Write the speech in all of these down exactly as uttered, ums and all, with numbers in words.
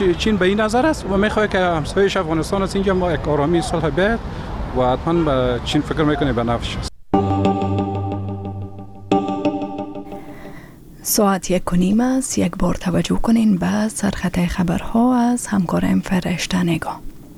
چین به این نظر است و میخواد که همسایش افغانستان است اینجا ما یک آرامی صلح بیاد و حتما به چین فکر میکنه به نفعش است. ساعت یک و نیم است. یک بار توجه کنین به سرخط خبرها از همکارم فرشته نگاه.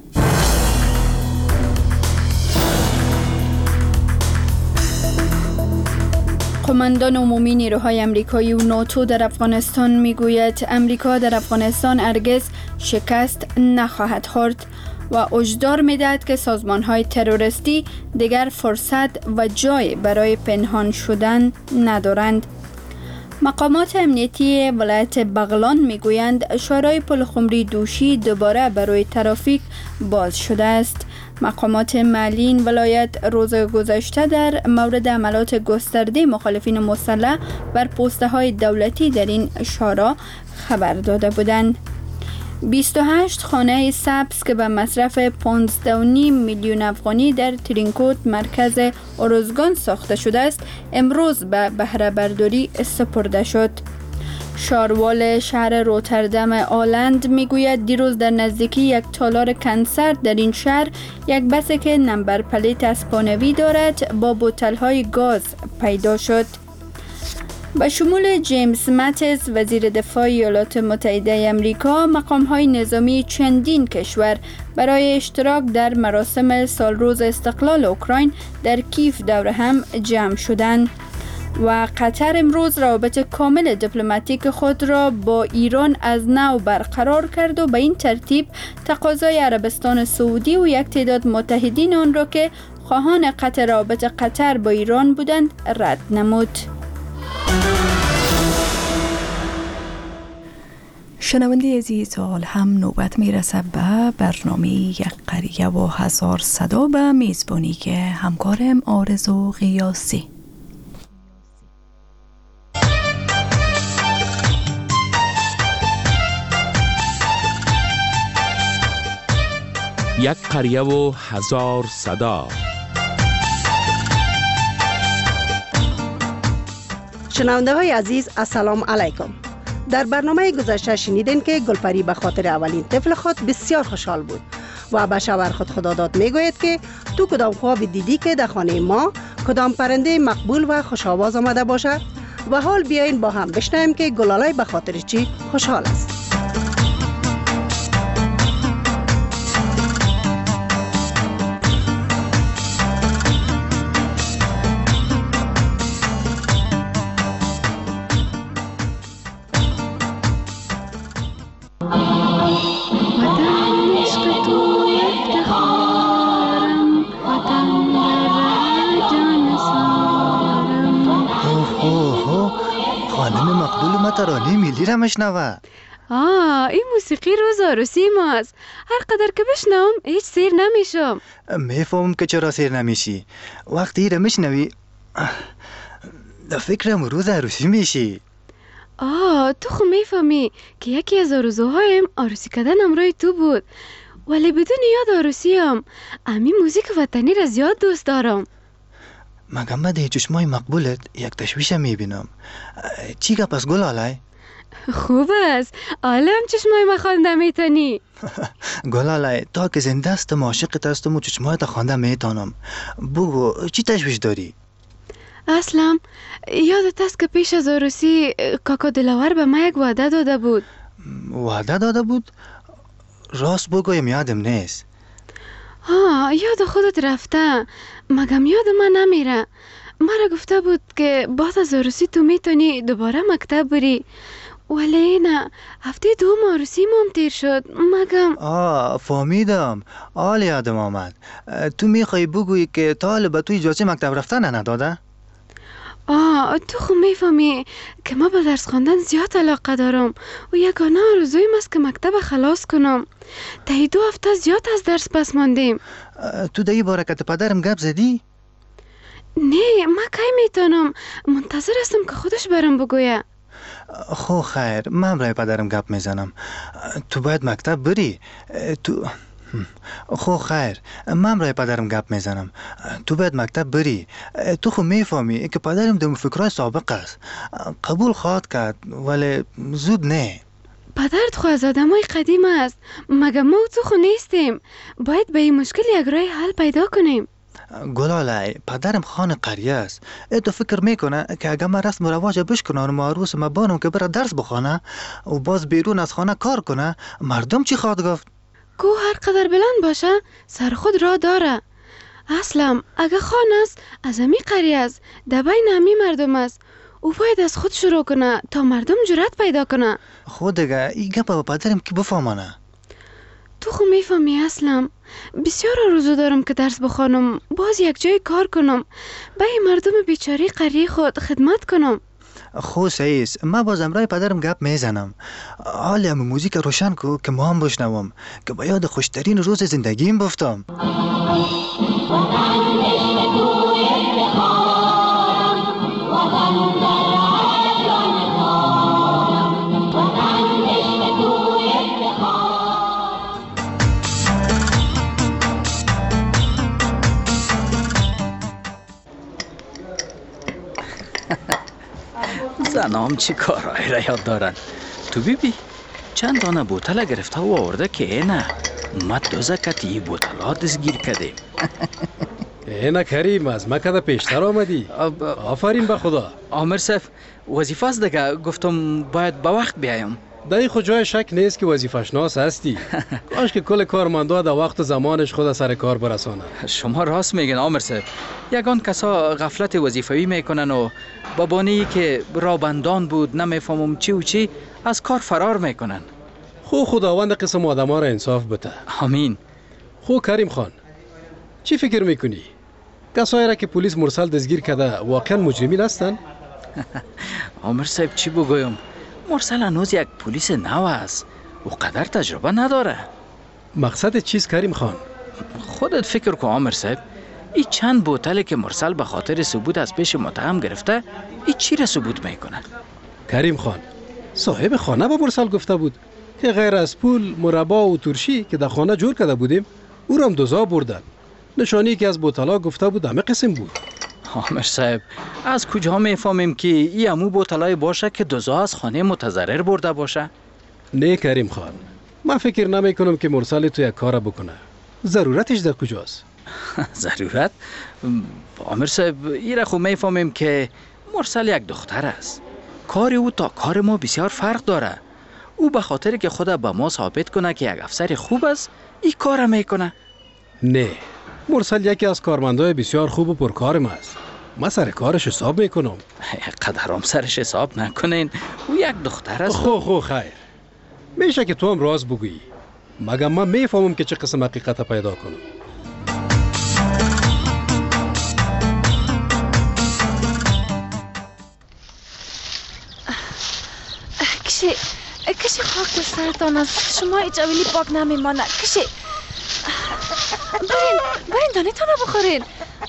قماندان عمومی نیروهای امریکایی و ناتو در افغانستان میگوید امریکا در افغانستان هرگز شکست نخواهد خورد و هشدار میدهد که سازمانهای تروریستی دیگر فرصت و جای برای پنهان شدن ندارند. مقامات امنیتی ولایت بغلان میگویند شارع پل خمری دوشی دوباره برای ترافیک باز شده است. مقامات محلی این ولایت روز گذشته در مورد عملات گسترده مخالفین مسلح بر پوسته های دولتی در این شارع خبر داده بودند. بیست و هشت خانه سبز که به مصرف پانزده و نیم میلیون افغانی در ترینکوت مرکز اروزگان ساخته شده است امروز به بهره برداری سپرده شد. شاروال شهر روتردام آلند میگوید دیروز در نزدیکی یک تالار کنسرت در این شهر یک بسی که نمبر پلیت اسپانوی دارد با بوتل‌های گاز پیدا شد. به شمول جیمز ماتیس وزیر دفاع ایالات متحده امریکا، مقام‌های نظامی چندین کشور برای اشتراک در مراسم سالروز استقلال اوکراین در کیف دور هم جمع شدند و قطر امروز روابط کامل دیپلماتیک خود را با ایران از نو برقرار کرد و به این ترتیب تقاضای عربستان سعودی و یک تعداد متحدین آن را که خواهان قطع روابط قطر با ایران بودند رد نمود. شنونده عزیز، حال هم نوبت میرسه به برنامه یک قریه و هزار صدا به میزبانی که همکارم آرزو غیاسی. یک قریه و هزار صدا. شنونده های عزیز، السلام علیکم. در برنامه گذشته شنیدین که گلپری به خاطر اولین طفل خود بسیار خوشحال بود و به شوهر خود خداداد میگوید که تو کدام خواب دیدی که در خانه ما کدام پرنده مقبول و خوش آواز آمده باشد؟ و حال بیاین با هم بشنویم که گلالای به خاطر چی خوشحال است. ترانه ملی را مشنوه. آه این موسیقی روز عروسی ماست. هر قدر که بشنوم هیچ سیر نمیشم. میفهم که چرا سیر نمیشی. وقتی را مشنوی در فکرم روز عروسی میشی. آه تو خو میفهمی که یکی از آرزوهایم عروسی کردن همراه تو بود، ولی بدون یاد عروسیم. امی موزیک وطنی را زیاد دوست دارم. مگم من در چشمای مقبولت یک تشویش میبینم. چی گپ است گلالای؟ خوب است، عالم چشمای ما خوانده میتونی. گلالای تا که زنده استم عاشقت هستم و چشمایت خوانده میتونم. بگو چی تشویش داری؟ اصلا یادت است که پیش از عروسی کاکا دلاور به ما یک وعده داده بود. وعده داده بود؟ راست بگویم یادم نیست. ها یاد خودت رفته، مگم یاد من نمیره. مرا گفته بود که بعد از عروسی تو میتونی دوباره مکتب بری، ولی نه، هفته دوم عروسی مام تیر شد. مگم آه فهمیدم، حال یادم آمد. تو میخوای بگویی که تا به تو اجازه مکتب رفتن نداده؟ آه تو خو میفهمی که ما به درس خواندن زیاد علاقه دارم و یگانه آرزویم است که مکتب خلاص کنم. تا دو هفته زیاد از درس پس ماندیم. تو در این بارکت پدرم گپ زدی؟ نه ما کی میتونم، منتظر هستم که خودش برام بگویه. خو خیر، من برای پدرم گپ میزنم. تو باید مکتب بری. تو خو خیر، من برای پدرم گپ میزنم. تو باید مکتب بری. تو خو میفهمی که پدرم دم فکرای سابق است. قبول خواهد کرد ولی زود نه. پدرت خو از آدمای قدیم است. مگه ما و تو خو نیستیم؟ باید به این مشکل یک راه حل پیدا کنیم. گلاله، پدرم خان قریه است. ای تو فکر میکنه که اگه من رسم و رواج بشکنه و معروس مبانم که بره درس بخونه و باز بیرون از خانه کار کنه، مردم چی خواهد گفت؟ کو هر قدر بلند باشه سر خود را داره. اصلا اگه خان است از امی قریه است، در بین امی مردم است. او باید از خود شروع کنه تا مردم جرأت پیدا کنه. خود دیگه این گپ با پدرم که بفهمانه. تو خو میفهمی اسلم، بسیار آرزو دارم که درس بخوانم، باز یک جای کار کنم، به این مردم بیچاره قریه خود خدمت کنم. خو سعیس، من باز امرای پدرم گپ میزنم. حالی هم موزیک روشن کو که ما هم بشنوم که با یاد خوشترین روز زندگیم بفتم. زنام چی کارهایی را یاد دارن. تو بیبی چند دانه بوتل گرفته و آورده که اینه اومد دوزکت ای بوتلا دستگیر کده. اینه کریم از مکده پیشتر آمدی. آفرین به خدا. آمر صاحب وظیفه است دیگه، گفتم باید با وقت بیایم. دایی خود جای شک نیست که وظیفه شناس هستی. کاش که کل کارمندا در وقت و زمانش خود سر کار برسانه. شما راست میگن آمر صاحب. یگان کسا غفلت وظیفه‌ای میکنن و با بانی که رابندان بود نمیفهمم چی و چی از کار فرار میکنن. خو خداوند قسم آدما را انصاف بده. آمین. خو کریم خان چی فکر میکنی؟ کسایی را که پلیس مرسل دستگیر کرده واقعا مجرمین هستن؟ آمر صاحب چی بگویم؟ مرسل هنوز یک پلیس نو است و قدر تجربه نداره. مقصد چیز کریم خان؟ خودت فکر کن آمر صاحب، این چند بوتلی که مرسل به خاطر ثبوت از پیش متهم گرفته این چی را ثبوت میکنه؟ کریم خان صاحب خانه با مرسل گفته بود که غیر از پول، مربا و ترشی که در خانه جور کرده بودیم او را هم دوزا بردن. نشانی که از بوتلا گفته بود همه قسم بود. آمر صاحب از کجا میفهمیم که این همو بوتلای باشه که دوزا از خانه متضرر برده باشه؟ نه کریم خان، من فکر نمی کنم که مرسل تو یک کار بکنه. ضرورتش در کجاست؟ ضرورت؟ آمر صاحب این را خو میفهمیم که مرسل یک دختر است. کار او تا کار ما بسیار فرق داره. او به خاطر که خود به ما ثابت کنه که یک افسر خوب است این کار میکنه. نه، مرسل یکی از کارمندای بسیار خوب و پرکارم است. من سر کارش حساب میکنم. قدرام سرش حساب نکنین، او یک دختر است. خو خو خیر، میشه که تو هم راز بگویی، مگه من میفهمم که چه قسم حقیقت پیدا کنم. کشی کشی خاک به سرتان است، شما هیچ اولی پاک نمیمانه. کشی برین برین دانه تا نبخورین.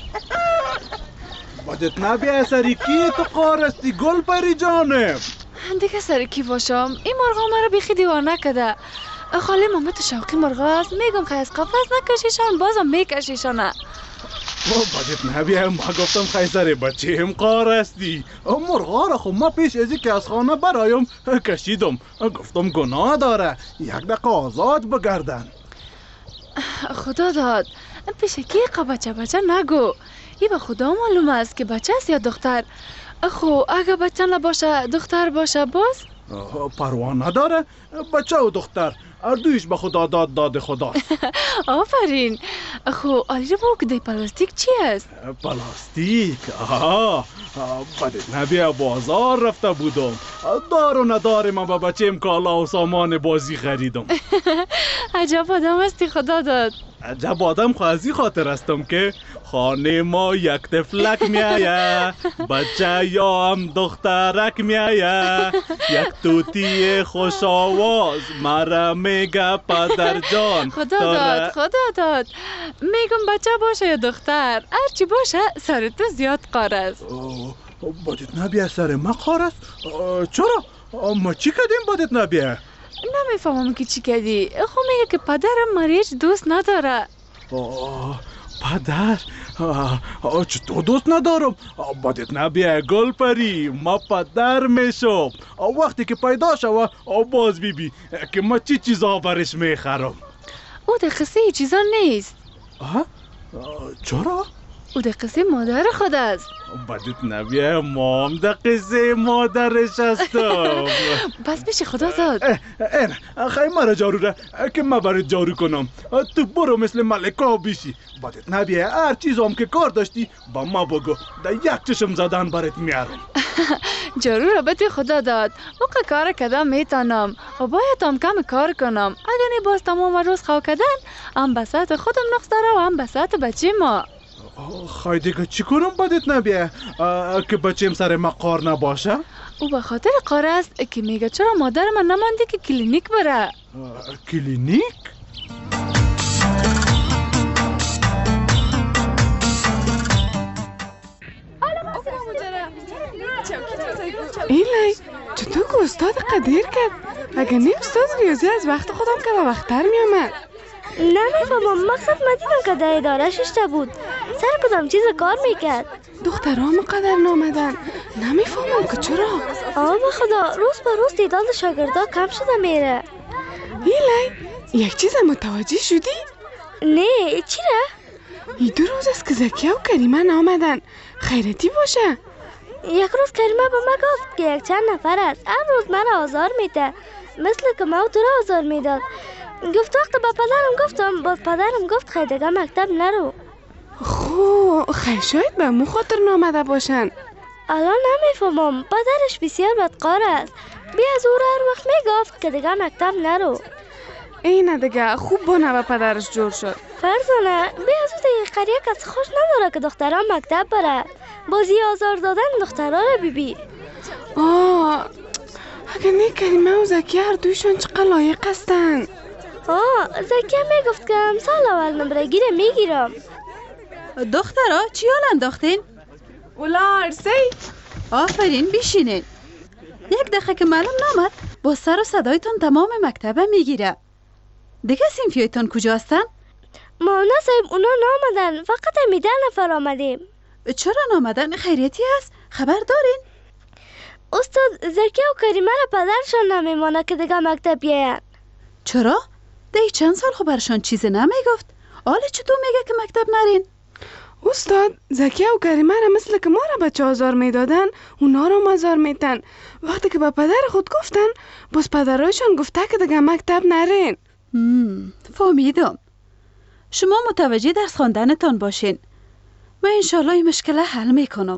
بادت نبیه سری کی تو قارستی گل پری جانم. دیگه سری کی باشم؟ این مرغا مرا بیخی دیوانه کده. خاله مامت شوقی مرغا است، میگم که از قفس نکشیشان بازم میکشیشانه. بادت نبیه ما گفتم خیزر بچه هم قارستی. مرغا را خب ما پیش ازی که از خانه برایم کشیدم، گفتم گناه داره یک دقیقه آزاد بگردن. خدا داد پیش کی بچه بچه نگو، ای به خدا معلوم است که بچه است یا دختر. خو اگه بچه نباشه دختر باشه باز پروا نداره، بچه و دختر اردویش به خدا داد داد خداست. آفرین. خو آلی رو بگو دی پلاستیک چی است؟ پلاستیک؟ آها بده نبیه بازار رفته بودم، دار و نداره من به بچه‌م کالا و سامان بازی خریدم. عجب آدم هستی خدا داد. عجب آدم خوازی خاطر هستم که خانه ما یک تفلک میایه، بچه یا هم دخترک میایه، یک توتی خوش آواز مرا میگه پدر جان. خدا داد خدا داد. میگم بچه باشه یا دختر هرچی باشه سر تو زیاد قار است. بادت نبیه سر ما قار است؟ چرا؟ ما چی کردیم بادت نبیه؟ نمیفهمم که چی کردی. خب میگه که پدرم مریض دوست نداره. پدر آه، چطور دوست ندارم؟ آه، بدت نبیه گلپری، ما پدر میشم. وقتی که پیدا شوه باز بیبی که ما چی چیزا برش میخرم. او در قصه ای چیزا نیست. آه؟ چرا؟ او در قصه مادر خود است. بدت نبیه ما هم در قصه مادرش هستم. بس بشه خدا داد. این خیلی مرا جارو ره که ما برات جارو کنم. تو برو مثل ملکا بیشی. بدت نبیه هر چیزم که کار داشتی با ما بگو، در یک چشم زدن برات میارم. جارو را بهت خدا داد. موقع کار کردم میتونم و باید هم کم کار کنم. اگر نی باز تمام روز خوا کردن هم بسات خودم نقص داره و هم بسات بچه ما. خواهی دیگه چی کنم بدت نبیه که بچیم سر ما قار نباشه؟ او به خاطر قار است که میگه چرا مادر من نمانده که کلینیک بره. کلینیک؟ ایلی چطور که استاد قدیر کرد؟ اگر نه استاد ریاضی از وقت خودم که به وقتتر میامد. نمیفهمم، مقصد ما دیدم که در ادارهش اشته بود، سر کدام چیز کار میکرد. دخترها مقدر نامدن، نمیفهمم که چرا. آه به خدا روز به روز تعداد شاگردا کم شده میره. ایلی یک چیز متوجه شدی؟ نه چی را؟ ای دو روز است که زکیه و کریمه نامدن، خیرتی باشه. یک روز کریمه به ما گفت که یک چند نفر است هر روز مرا آزار میده، مثل که ما تو را آزار میداد. گفت وقت با پدرم گفتم، باز پدرم گفت خیلی دیگه مکتب نرو. خو خیلی شاید به مو خاطر نامده باشن. الان نمیفهمم، پدرش بسیار بدقار است. بیا از او را هر وقت میگفت که دیگه مکتب نرو. اینه دیگه خوب با نوه پدرش جور شد. فرزانه بیا از او دیگه قریه کسی خوش نداره که دختران مکتب بره. بازی آزار دادن دخترها را بی بی. آه اگر نه کریمه و زکیه هر دویشون چقدر لایق هستن. آه زکیه میگفت که امسال اول نمره گیره میگیرم. دخترها چی حال انداختین؟ اولا عرصه. آفرین بشینین. یک دقیقه که معلوم نامد با سر و صدایتان تمام مکتبه میگیره. دیگه سینفیایتان کجا هستن؟ مولانا صاحب اونا نامدن، فقط همی ده نفر آمدیم. چرا نامدن؟ خیریتی هست؟ خبر دارین؟ استاد زکیه و کریمه را پدرشان نمیمانه که دیگه مکتب بیاین. چرا؟ ده چند سال خو برشان چیز نمیگفت. حالا چطور میگه که مکتب نرین؟ استاد زکیه و کریمه را مثل که ما را بچه آزار میدادن اونا را آزار میتن. وقتی که با پدر خود گفتن باز پدرایشان گفته که دیگه مکتب نرین. فهمیدم. شما متوجه درس خواندنتان باشین. من انشالله این مشکل حل میکنم.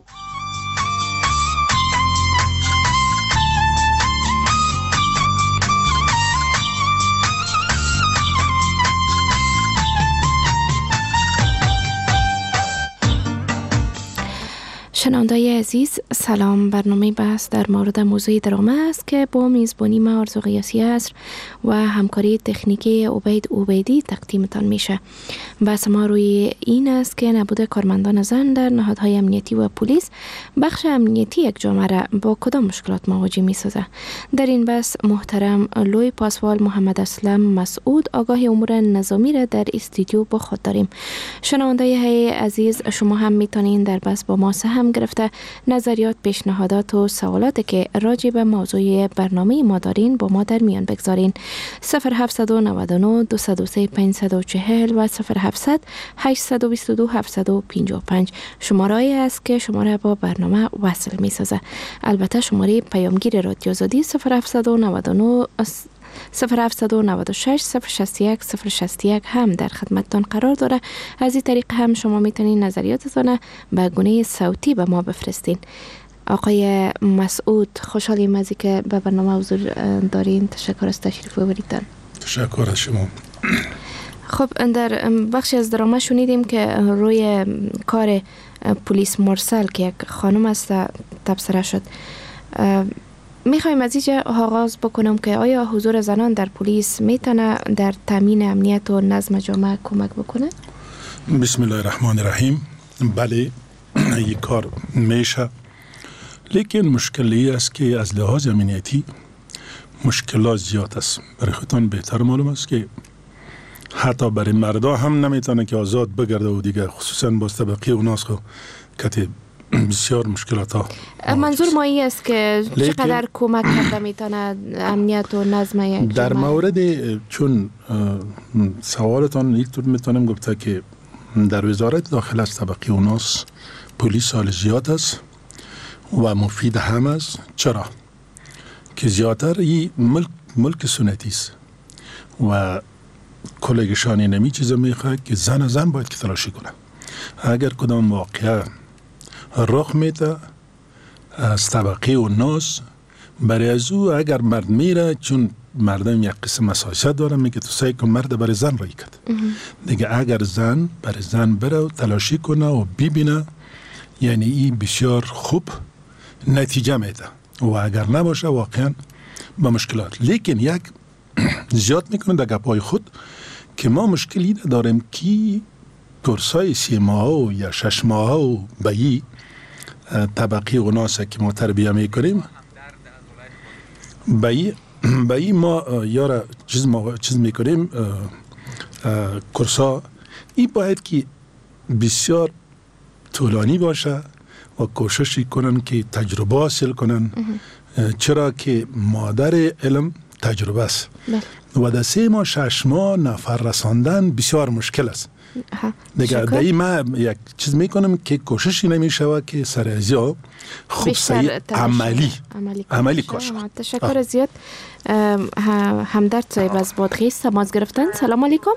شنوندای عزیز سلام. برنامه بحث در مورد موضوع درامه است که با میزبانی ما آرزو قیاسی عصر و همکاری تکنیکی عبید عبیدی تقدیمتان میشه. بحث ما روی این است که نبود کارمندان زن در نهادهای امنیتی و پلیس بخش امنیتی یک جامعه را با کدام مشکلات مواجه میسازه. در این بحث محترم لوی پاسوال محمد اسلم مسعود آگاه امور نظامی را در استودیو با خود داریم. شنوندای عزیز شما هم میتونین در بحث با ما سهم گرفته نظریات، پیشنهادات و سوالاتی که راجع به موضوع برنامه ما دارین با ما در میان بگذارین. صفر هفت نه نه دو صفر سه پنج چهار صفر و صفر هفت هشت دو دو هفت پنج پنج شماره است که شما را با برنامه وصل می سازه. البته شماره پیامگیر رادیو آزادی صفر هفت نه نه صفر هفت نه شش صفر شصت یک صفر شصت یک هم در خدمتتان قرار داره. از این طریق هم شما میتونید نظریاتتان به گونه صوتی به ما بفرستین. آقای مسعود خوشحالیم از اینکه به برنامه حضور دارین. تشکر از تشریف آوریدن. تشکر از شما. خب در بخشی از درامه شنیدیم که روی کار پلیس مرسل که یک خانم است تبصره شد. میخوایم از اینجا آغاز بکنم که آیا حضور زنان در پلیس میتونه در تامین امنیت و نظم جامعه کمک بکنه؟ بسم الله الرحمن الرحیم. بله این کار میشه، لیکن مشکلی است که از لحاظ امنیتی مشکلات زیاد است. برای خودتان بهتر معلوم است که حتی برای مردا هم نمیتونه که آزاد بگرده و دیگه خصوصا با طبقه اوناس خو که بسیار مشکلات ها. منظور ما این است که چقدر کمک کرده میتونه امنیت و نظم یک در مورد چون سوالتان یک طور میتونم گفته که در وزارت داخل از طبقه اوناس پلیس سال زیاد است و مفید هم است. چرا؟ که زیادتر این ملک, ملک سنتی است و کلگشانی نمی چیز میخواه که زن زن باید که تلاشی کنه. اگر کدام واقعه رخ میده از طبقه اوناس برای از او اگر مرد میره چون مردم یک قسم حساسیت داره میگه تو سعی کن مرد برای زن رای کرد دیگه اگر زن برای زن بره و تلاشی کنه و ببینه یعنی این بسیار خوب نتیجه میده و اگر نباشه واقعا با مشکلات. لیکن یک زیاد میکنه در گپای خود که ما مشکلی داریم که کورسای سی ماه یا شش ماه و بایی طبقی اوناسه که ما تربیه میکنیم بایی بایی ما یارا چیز, ما چیز میکنیم کورسا این باید که بسیار طولانی باشه و کوشش کنن که تجربه حاصل کنن چرا که مادر علم تجربه است و در سه ماه شش ماه نفر رساندن بسیار مشکل است. دیگه دایی ما یک چیز میکنم که کوششی نمیشه که سر ازیا خوب سعی عملی عملی کاش. تشکر زیاد. همدرد صاحب از بادغیس تماس گرفتن. سلام علیکم.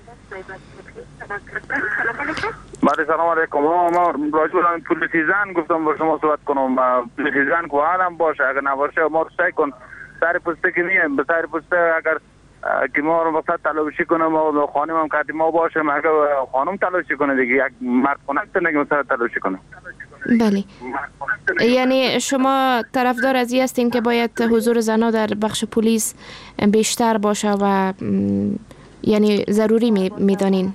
بله سلام علیکم. ما راجع به پلیسی زن گفتم با شما صحبت کنم. پلیسی زن که آدم باشه اگر نباشه ما سعی کن سر پسته که نیم به سر پسته اگر که ما رو وقت تلاشی کنم و خانم هم کردیم ما باشم اگر خانم تلاشی کنه دیگه یک مرد خونک نگه مثلا تلاشی کنه. بله یعنی شما طرفدار از این هستین که باید حضور زنها در بخش پلیس بیشتر باشه و یعنی ضروری میدانین؟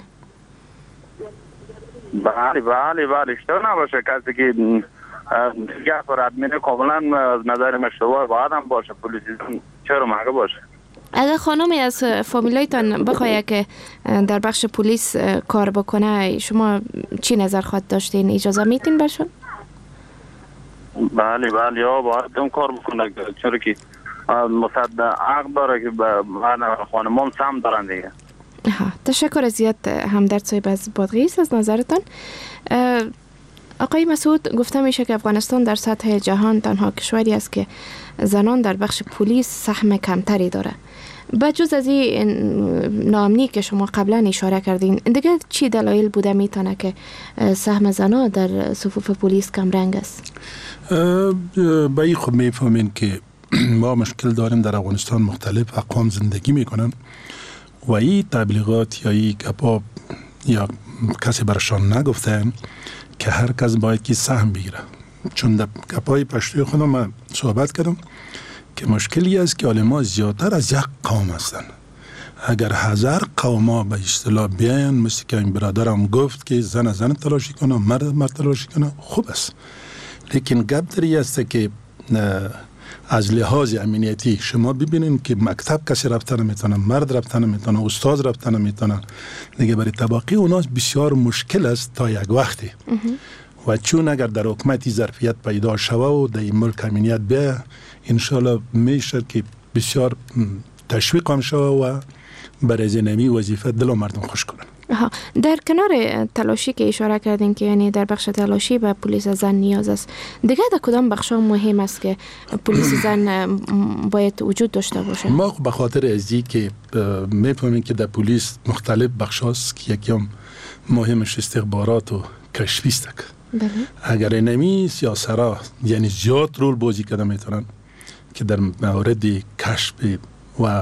بله بله بله اشتباه نباشه کسی که دیگه فراد میره کاملا نظر مشتبه باید هم باشه پلیسی چرا مگه باشه. اگر خانمی از فامیلایتان بخواه که در بخش پلیس کار بکنه شما چی نظر خواهد داشتین؟ اجازه میتین برشون؟ بله بله یا باید اون کار بکنه چرا که مصد عقل داره که خانم هم سم دارن دیگه. تشکر زیاد همدرد صاحب از بادغیس از نظرتان. آقای مسعود گفته میشه که افغانستان در سطح جهان تنها کشوری است که زنان در بخش پلیس سهم کمتری داره. بجز از این ناامنی که شما قبلا اشاره کردین دیگه چی دلایل بوده میتونه که سهم زنان در صفوف پلیس کم رنگ است؟ با این خب میفهمین که ما مشکل داریم در افغانستان مختلف اقوام زندگی میکنن و این تبلیغات یا این گپا یا کسی برشان نگفتن که هر کس باید که سهم بگیره. چون در گپای پشتوی خودم من صحبت کردم که مشکلی است که علما زیادتر از یک قوم هستن. اگر هزار قوما به اصطلاح بیاین مثل که این برادرم گفت که زن زن تلاشی کنه مرد مرد تلاشی کنه خوب است، لیکن گپ دری است که از لحاظ امنیتی شما ببینین که مکتب کسی رفتن نمیتونه، مرد رفتن نمیتونه، استاد رفتن نمیتونه دیگه. برای طبقه اوناس بسیار مشکل است تا یک وقتی و چون اگر در حکومتی ظرفیت پیدا شوه و در این ملک امنیت بیه انشالله میشه که بسیار تشویق هم شوه و برای زنمی وظیفه دل و مردم خوش کنن. در کنار تلاشی که اشاره کردین که یعنی در بخش تلاشی به پلیس زن نیاز است، دیگه در کدام بخش مهم است که پلیس زن باید وجود داشته باشه؟ ما به خاطر ازی که میفهمیم که در پلیس مختلف بخش هست که یکیم مهمش استخبارات و کشفی است. بله. اگر اینمی سیاسرا یعنی زیاد رول بازی کرده میتونن که در مورد کشف و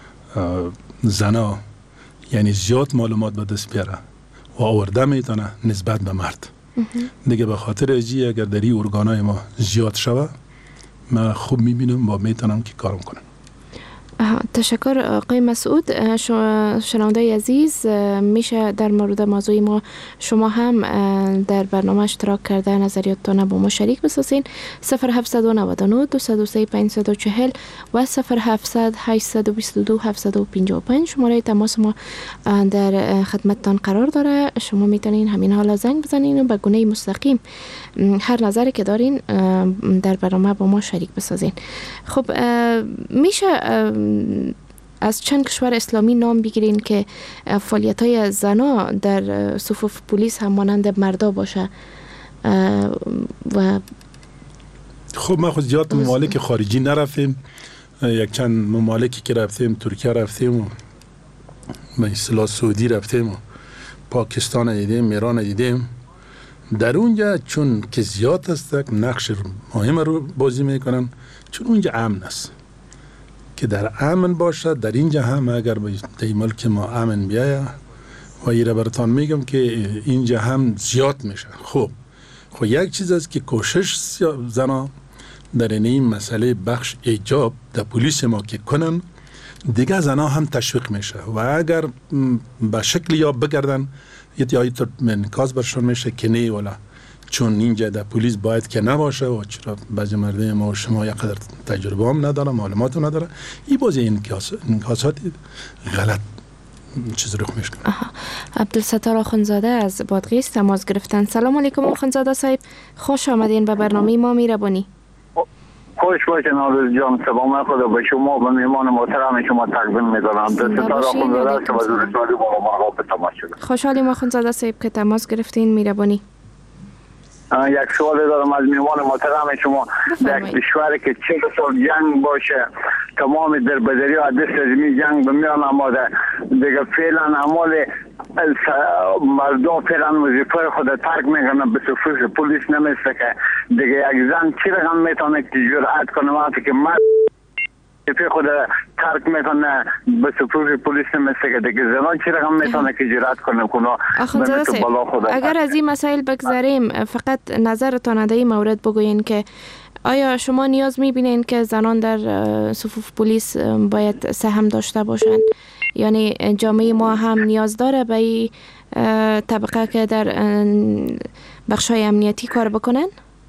زنا یعنی زیاد معلومات به دست بیاره و آورده میتونه نسبت به مرد. دیگه به خاطر ازی اگر در این ارگانای ما زیاد شوه ما خوب میبینم و میتونم که کارم کنم. تشکر آقای مسعود. شنونده عزیز، میشه در مورد موضوع ما شما هم در برنامه اشتراک کرده نظریاتتان با ما شریک بسازین. صفر هفت نه نه دو صفر سه پنج چهار صفر و صفر هفت هشت دو دو هفت پنج پنج شماره تماس ما در خدمتتان قرار داره. شما میتونین همین حالا زنگ بزنین و به گونه مستقیم هر نظری که دارین در برنامه با ما شریک بسازین. خب میشه از چند کشور اسلامی نام بگیرین که فعالیت های زنا در صفوف پلیس هم مانند مردا باشه؟ و خب ما خود زیاد ممالک خارجی نرفتیم، یک چند ممالکی که رفتیم، ترکیه رفتیم و به اصطلاح سعودی رفتیم و پاکستان دیدیم، ایران دیدیم. در اونجا چون که زیاد است نقش مهم رو بازی میکنن، چون اونجا امن است که در امن باشه. در اینجا هم اگر در ملک ما امن بیایه و ایره براتان میگم که اینجا هم زیاد میشه. خب خب یک چیز است که کوشش زنا در این مسئله بخش ایجاب در پلیس ما که کنن، دیگه زنا هم تشویق میشه و اگر به شکل یا بگردن یا تو منکاز برشون میشه که نه ولا چون اینجا در پلیس باید که نباشه و چرا بعضی مردم ما و شما یک قدر تجربه هم نداره، معلومات هم نداره، این بازی انکاسات غلط چیز رخ میشه. عبدالستار آخوندزاده از بادغیس تماس گرفتن. سلام علیکم آخوندزاده صاحب، خوش آمدین به برنامه ما میربانی. خوش باشین آرزو جان، سلام خدا به شما و میهمان محترم شما تقدیم می‌کنم. عبدالستار آخوندزاده است و وزیر سالی با ما به تماس شده. خوشحالیم آخوندزاده صاحب که تماس گرفتین، میربانی. یک سوال دارم از میهمان محترم شما. در کشوری که چه سال جنگ باشه، تمام در بدری و دست از می جنگ بمیان آماده دیگه، فعلا اعمال مردم فعلا وظیفه خود ترک میکنن، به صفوف پلیس نمیسته که دیگه یک زن چی رقم میتونه که جرأت کنه وقتی که مرد وظیفه خود ترک میکنه به صفوف پلیس نمیسته که دیگه زنان چی رقم میتونه که جرأت کنه کنه. آخوندزاده صاحب، اگر از این مسائل بگذاریم، فقط نظرتان در این مورد بگوین که آیا شما نیاز میبینین که زنان در صفوف پلیس باید سهم داشته باشند؟ یعنی جامعه ما هم نیاز داره به این طبقه که در بخشای امنیتی کار بکنن؟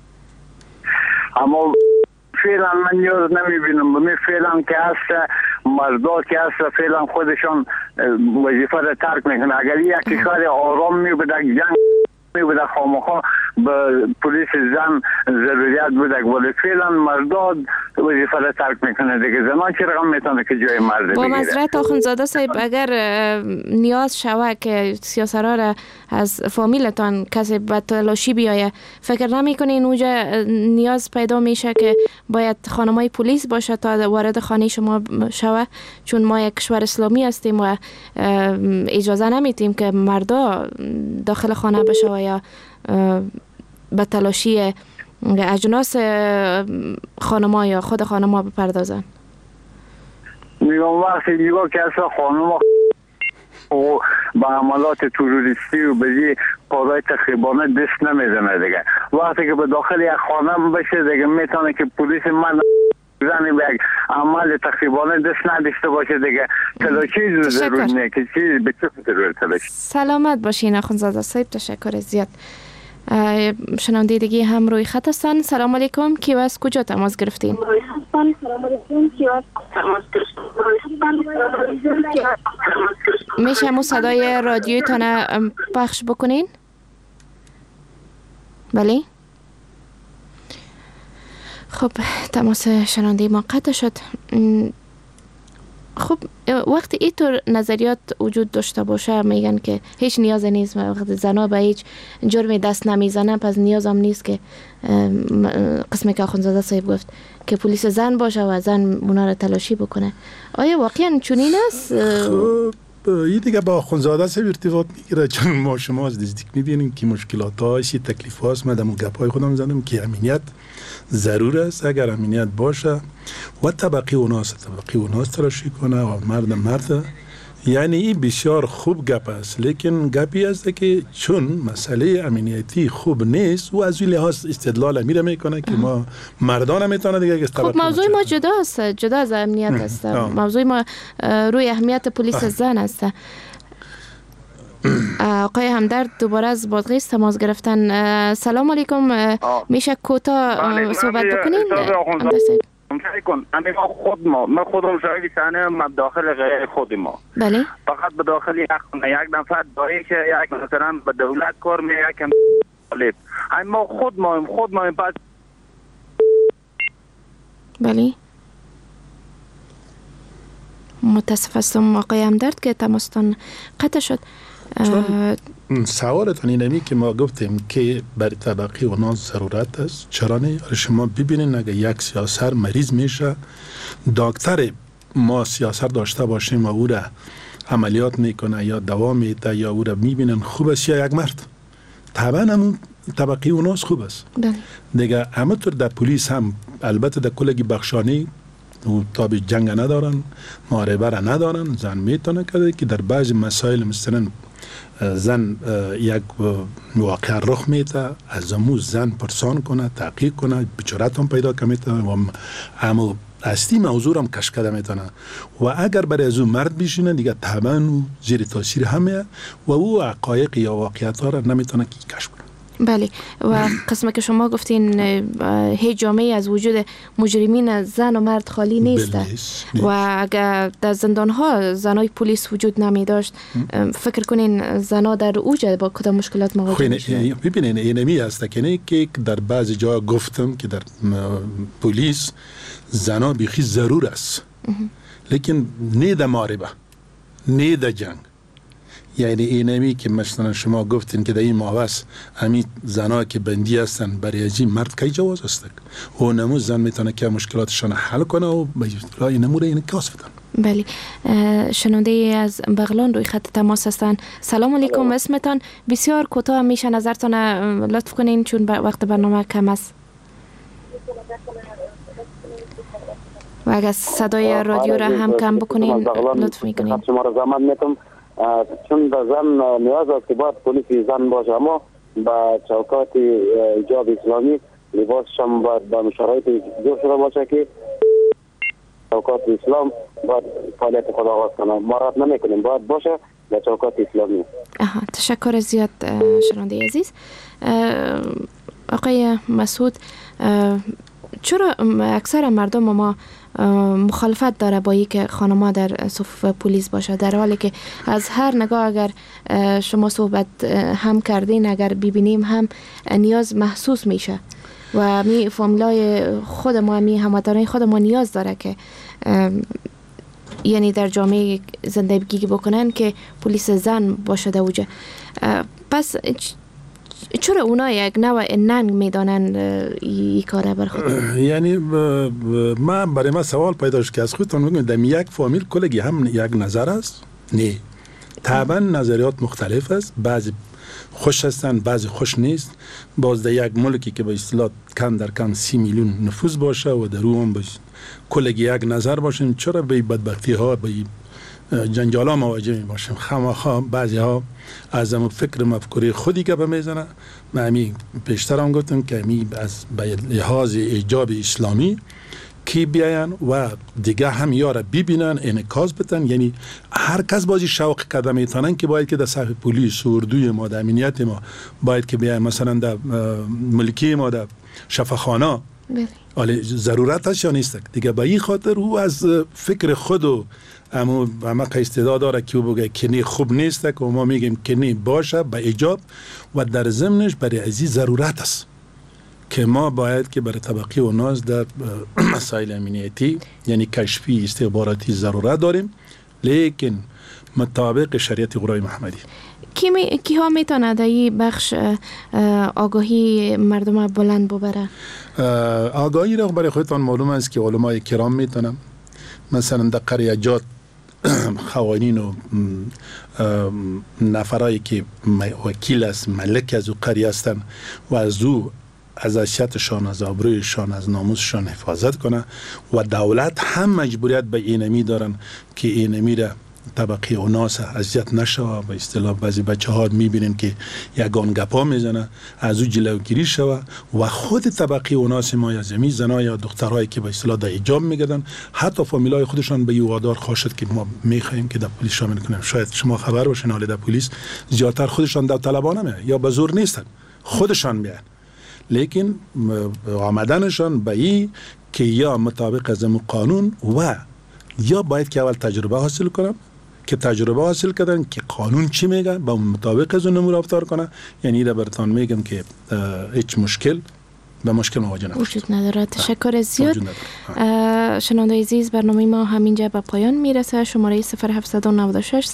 اما فعلا من نیاز نمیبینم. بمی فعلا که هست مردا که هست فعلا خودشان وظیفه را ترک میکنه. اگر یک کشور آرام میبوده، جنگ میبوده، خامخا به پلیس زن ضروریت بوده، ولی فعلا مردا وظیفه را ترک میکنه دیگه، زنان چه رقم میتونه که جای مرد بگیره. با معذرت آخوندزاده صاحب، اگر نیاز شوه که سیاسرا را از فامیلتان کسی به تلاشی بیایه، فکر نمیکنین اونجا نیاز پیدا میشه که باید خانمای پلیس باشه تا وارد خانه شما شوه؟ چون ما یک کشور اسلامی هستیم و اجازه نمیتیم که مردا داخل خانه بشه و یا به تلاشی اجناس خانما یا خود خانما بپردازن. میگم وقتی دیگه که اصلا خانما و با عملات تروریستی و به کارهای تخریبانه دست نمیزنه دیگه، وقتی که به داخل یک خانه بشه دیگه میتونه که پلیس من زنی به یک عمل تخریبانه دست نداشته باشه دیگه. تلاشی ضرور نه که چیز به چه ضرور تلاشی. سلامت باشین آخوندزاده صاحب، تشکر زیاد. شنونده دیگه هم روی خط هستن. سلام علیکم، کی و از کجا تماس گرفتین؟ میشه مو صدای رادیوتان پخش بکنین؟ بله. خب تماس شنونده ما قطع شد. خب وقتی اینطور نظریات وجود داشته باشه، میگن که هیچ نیاز نیست، وقتی زنا به هیچ جرمی دست نمیزنن پس نیاز هم نیست که قسمی که آخوندزاده صاحب گفت که پلیس زن باشه و زن اونا رو تلاشی بکنه. آیا واقعا چنین است؟ خب این دیگه با آخوندزاده صاحب ارتباط میگیره، چون ما شما از نزدیک میبینیم که مشکلات هاست، تکلیف هاست. من دمو گپ های خودم زدم که امنیت ضرور است. اگر امنیت باشه و طبقی اوناست طبقی اوناست تلاشی کنه و مرد مرد یعنی این بسیار خوب گپ است، لیکن گپی است که چون مسئله امنیتی خوب نیست و از این لحاظ استدلال میره میکنه که ما مردان میتونه دیگه. خب موضوع ما جدا است، جدا از امنیت است. موضوع ما روی اهمیت پلیس زن است. آقای همدرد دوباره از بادغیس تماس گرفتن. سلام علیکم، میشه کوتاه صحبت بکنین؟ کن امی ما خود ما ما خودم شاید سانه ما داخل غیر خود ما بله فقط به داخل یک یک نفر دایی که یک مثلا به دولت کار می یک طالب اما ما خود ما خود ما بعد بله متاسف هستم آقای همدرد که تماستان قطع شد. سوالتون اینمی که ما گفتیم که برای طبقه اونها ضرورت است. چرا نه؟ شما ببینید اگه یک سیاسر مریض میشه، دکتر ما سیاسر داشته باشیم و او را عملیات میکنه یا دوا میده یا او را میبینن خوب است یا یک مرد، طبعا همون طبقه اوناست خوب است. دیگه همونطور در پلیس هم البته در کلگی بخشانی و تاب جنگ ندارن، محاربه را ندارن، زن میتونه کرده که در بعض مسائل مثلا زن یک واقع رخ میده، از امو زن پرسان کنه، تحقیق کنه، بچارت هم پیدا که میتونه و همو اصلی موضوع هم کش کده میتونه و اگر برای از اون مرد بیشینه دیگه طبعا زیر تاثیر همه و او حقایق یا واقعیت ها را نمیتونه که کش کنه. بله و قسمه که شما گفتین هیچ جامعه از وجود مجرمین زن و مرد خالی نیست و اگر در زندان ها زنای پلیس وجود نمی داشت فکر کنین زنا در اوج با کدام مشکلات مواجه میشن؟ ببینین اینمی هست که در بعضی جا گفتم که در پلیس زنا بیخی ضرور است لیکن نه در محاربه نه در جنگ. یعنی اینمی که مثلا شما گفتین که در این ماوس همین زنها که بندی هستن برای ازی مرد که جواز است و نمو زن میتونه که مشکلاتشان حل کنه و به رای نموره این کاس بدن. بله شنونده از بغلان روی خط تماس هستن. سلام علیکم، اسمتان بسیار کوتاه میشه نظرتان لطف کنین چون وقت برنامه کم است و اگر صدای رادیو را هم کم بکنین لطف میکنین. شما را زحمت میتم چون در زن نیاز است که باید پلیس زن باشه اما با چوکات حجاب اسلامی لباسش هم باید با شرایط جور شده باشه که چوکات اسلام باید فعالیت خود آغاز کنه. ما رد نمی کنیم، باید باشه در چوکات اسلامی. آها تشکر زیاد شنونده عزیز. آقای مسعود، چرا اکثر مردم ما مخالفت داره با این که خانم‌ها در صفوف پلیس باشه، در حالی که از هر نگاه اگر شما صحبت هم کردین اگر ببینیم هم نیاز محسوس میشه و می فامیلای خود ما می هموطنان خود ما نیاز داره که یعنی در جامعه زندگی بکنن که پلیس زن باشه در اوجه. پس چرا اونا یک نوع ننگ میدانن این کاره بر خود؟ یعنی من برای ما سوال پیدا شد که از خودتون بگوید در یک فامیل کلگی هم یک نظر است؟ نه، طبعا نظریات مختلف است، بعضی خوش هستن بعضی خوش نیست. باز در یک ملکی که به اصطلاح کم در کم سی میلیون نفوس باشه و در اون باشه کلگی یک نظر باشیم، چرا به بدبختی ها به جنجال ها مواجه می باشیم؟ خامخا بعضی ها از هم فکر مفکوری خودی که به میزنه. من همی پیشتر هم گفتم که همی از لحاظ ایجاب اسلامی کی بیاین و دیگه هم یاره ببینن انعکاس بتن. یعنی هر کس بازی شوق کرده میتونن که باید که در صف پلیس و اردوی ما در امنیت ما باید که بیاین مثلا در ملکی ما در شفاخانه ولی ضرورت هست یا نیست دیگه. به این خاطر او از فکر خود و اما همه استعداد داره که او بگه که نی خوب نیست که ما میگیم که نی باشه به ایجاب و در ضمنش برای ازی ضرورت است که ما باید که برای طبقه و ناز در مسائل امنیتی یعنی کشفی استخباراتی ضرورت داریم، لیکن مطابق شریعت قرآن محمدی. کی, می، کی ها میتونه در این بخش آگاهی مردم بلند ببره؟ آگاهی را برای خودتان معلوم است که علمای کرام میتونن مثلا در قریجات خوانین و نفرایی که وکیل است ملک از او قریه هستن و از او از حیثیتشان از آبرویشان از ناموسشان حفاظت کنه و دولت هم مجبوریت به اینمی دارن که اینمی را طبقه اوناس اذیت نشوه. به اصطلاح بعضی بچه ها میبینین که یگان گپا میزنه، از او جلوگیری شوه و خود طبقه اوناس ما یا زمین زنا یا دخترایی که به اصطلاح در ایجاب میگردن، حتی فامیلای خودشان به این وادار خواهد که ما میخواهیم که در پلیس شامل کنیم. شاید شما خبر باشین حال در پلیس زیادتر خودشان داوطلبانه میان یا به زور نیستن، خودشان میان، لیکن آمدنشان به این که یا مطابق از قانون و یا باید که اول تجربه حاصل کنم که تجربه حاصل کردن که قانون چی میگه با مطابق از اون نمور رفتار کنه. یعنی در برتان میگم که هیچ مشکل به مشکل مواجه نشد وجود نداره. تشکر زیاد. شنونده عزیز، برنامه ما همینجا به پایان میرسه. شماره صفر هفت نه شش